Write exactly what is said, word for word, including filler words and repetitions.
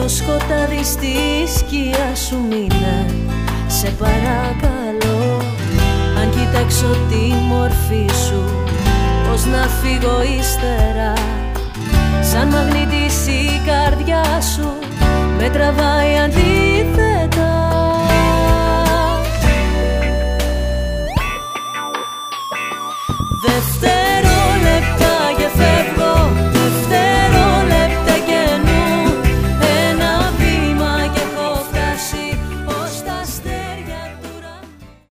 στο σκοτάδι στη σκιά σου μείνε, σε παρακαλώ. Αν κοιτάξω τη μορφή σου, πώς να φύγω ύστερα. Σαν μαγνήτης η καρδιά σου με τραβάει αντί